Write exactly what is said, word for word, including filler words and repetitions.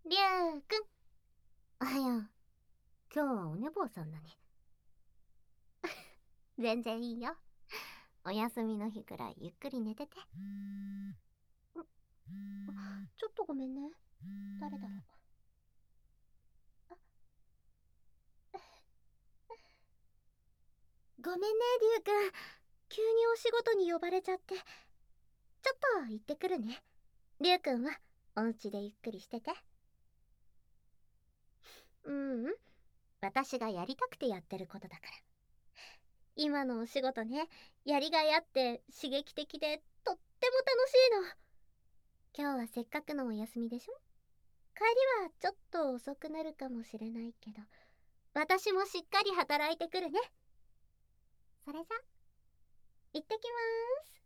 りゅうくん。おはよう。今日はお寝坊さんだね。全然いいよ。お休みの日くらいゆっくり寝てて。ちょっとごめんね。誰だろう。ごめんね、りゅうくん。急にお仕事に呼ばれちゃって。ちょっと行ってくるね。りゅうくんはお家でゆっくりしてて。ううん。私がやりたくてやってることだから。今のお仕事ね、やりがいあって刺激的でとっても楽しいの。今日はせっかくのお休みでしょ。帰りはちょっと遅くなるかもしれないけど、私もしっかり働いてくるね。それじゃ、行ってきまーす。